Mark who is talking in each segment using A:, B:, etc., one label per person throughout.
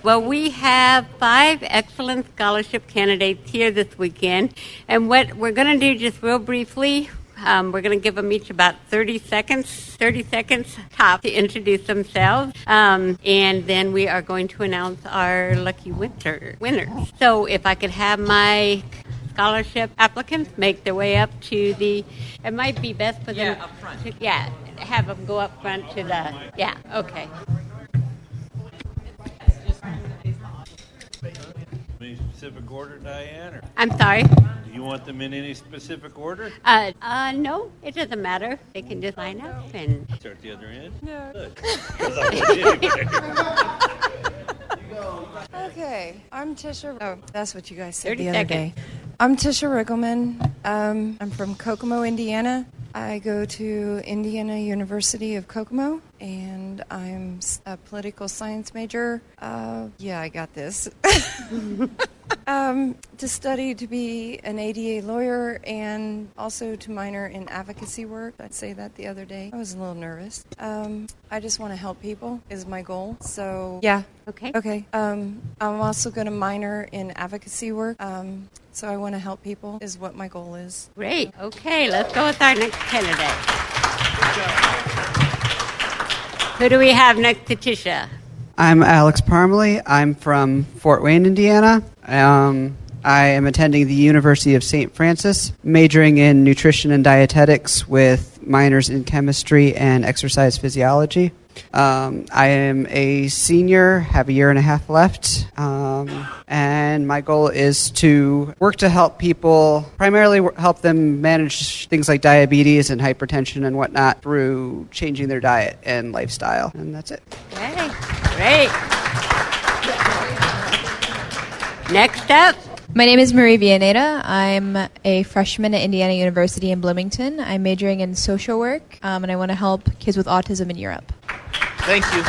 A: Well, we have 5 excellent scholarship candidates here this weekend. And what we're going to do just real briefly, we're going to give them each about 30 seconds top to introduce themselves. And then we are going to announce our lucky winners. So if I could have my scholarship applicants make their way up to the, it might be best for them. Up front. Have them go up front to the, okay.
B: Any specific order, Diane? Or
A: I'm sorry?
B: do you want them in any specific order?
A: No, it doesn't matter. They can just line up and...
B: Start at the other end?
C: No.
B: Good.
C: Okay, I'm Tisha. Oh, that's what you guys said
A: 30
C: the other day. I'm Tisha Riggleman. I'm from Kokomo, Indiana. I go to Indiana University of Kokomo, and I'm a political science major. I got this. To study to be an ADA lawyer and also to minor in advocacy work. I'd say that the other day. I was a little nervous. I just want to help people is my goal. So, yeah. Okay. I'm also going to minor in advocacy work. So I want to help people is what my goal is.
A: Great. Okay, let's go with our next candidate. Who do we have next to Tisha?
D: I'm Alex Parmalee. I'm from Fort Wayne, Indiana. I am attending the University of St. Francis, majoring in nutrition and dietetics with minors in chemistry and exercise physiology. I am a senior, have a year and a half left, and my goal is to work to help people, primarily help them manage things like diabetes and hypertension and whatnot through changing their diet and lifestyle, and that's it.
A: Okay, great. Next up.
E: My name is Marie Villaneda. I'm a freshman at Indiana University in Bloomington. I'm majoring in social work, and I want to help kids with autism in Europe.
F: Thank you.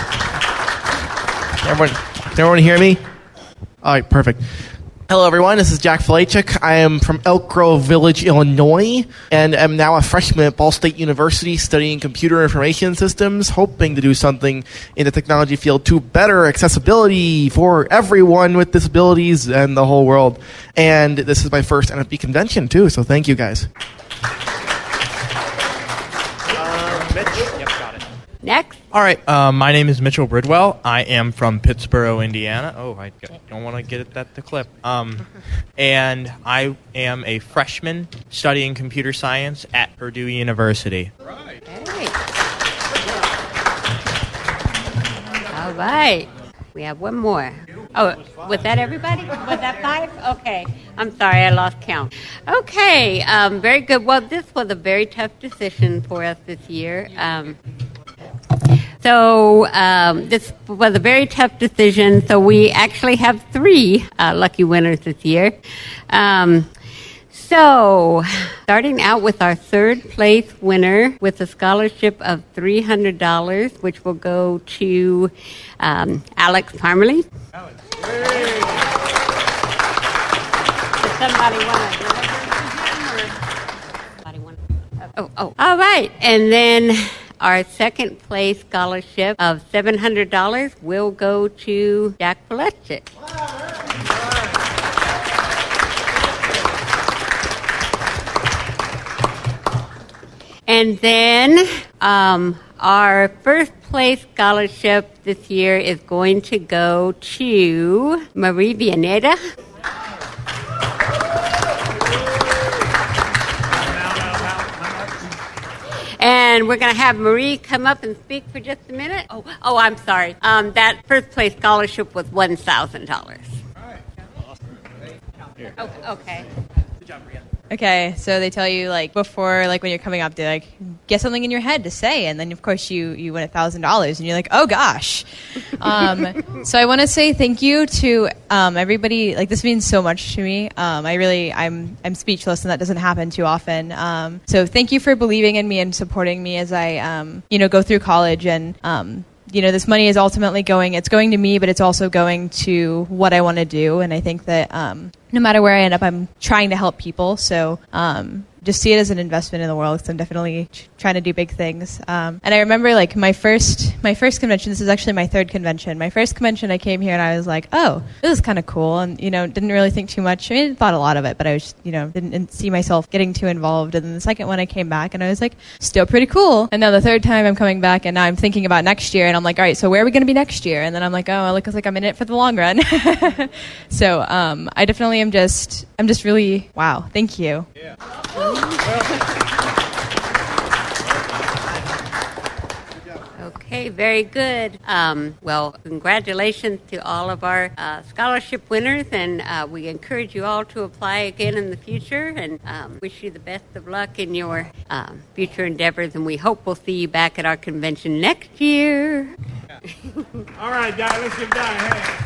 F: Can everyone hear me? All right, perfect. Hello, everyone. This is Jack Falachuk. I am from Elk Grove Village, Illinois, and am now a freshman at Ball State University studying computer information systems, hoping to do something in the technology field to better accessibility for everyone with disabilities and the whole world. And this is my first NFB convention, too, so thank you, guys.
G: Mitch? Yep, got it.
A: Next.
G: All right, my name is Mitchell Bridwell. I am from Pittsburgh, Indiana. Oh, I don't want to get at that the clip. And I am a freshman studying computer science at Purdue University.
A: Right. All right. We have one more. Oh, was that everybody? Was that 5? Okay. I'm sorry, I lost count. Okay, very good. Well, this was a very tough decision for us this year. So this was a very tough decision. So we actually have 3 lucky winners this year. So starting out with our 3rd place winner with a scholarship of $300, which will go to Alex Parmalee.
G: Alex.
A: Does somebody want to deliver to him? Or? Oh, all right. And then our 2nd place scholarship of $700 will go to Jack Falachuk. And then our 1st place scholarship this year is going to go to Marie Villaneda. And we're going to have Marie come up and speak for just a minute. Oh, I'm sorry. That 1st place scholarship was $1,000. All right. Oh, okay.
G: Good job, Maria.
E: Okay, so they tell you, like, before, like, when you're coming up, they, like, get something in your head to say, and then, of course, you win $1,000, and you're like, oh, gosh. So I want to say thank you to everybody. Like, this means so much to me. I'm speechless, and that doesn't happen too often. So thank you for believing in me and supporting me as I, go through college, and this money is ultimately going to me, but it's also going to what I want to do. And I think that no matter where I end up, I'm trying to help people. So just see it as an investment in the world because I'm definitely trying to do big things. And I remember like my first convention, this is actually my third convention. My first convention I came here and I was like, oh, this is kind of cool. And, didn't really think too much. I mean, I thought a lot of it, but I was, didn't see myself getting too involved. And then the second one I came back and I was like, still pretty cool. And now the third time I'm coming back and now I'm thinking about next year and I'm like, all right, so where are we going to be next year? And then I'm like, oh, it looks like I'm in it for the long run. So I definitely I'm just really, wow, thank you.
B: Yeah.
A: Okay, very good. Well, congratulations to all of our scholarship winners, and we encourage you all to apply again in the future, and wish you the best of luck in your future endeavors, and we hope we'll see you back at our convention next year.
H: All right, guys, let's give Don a hand.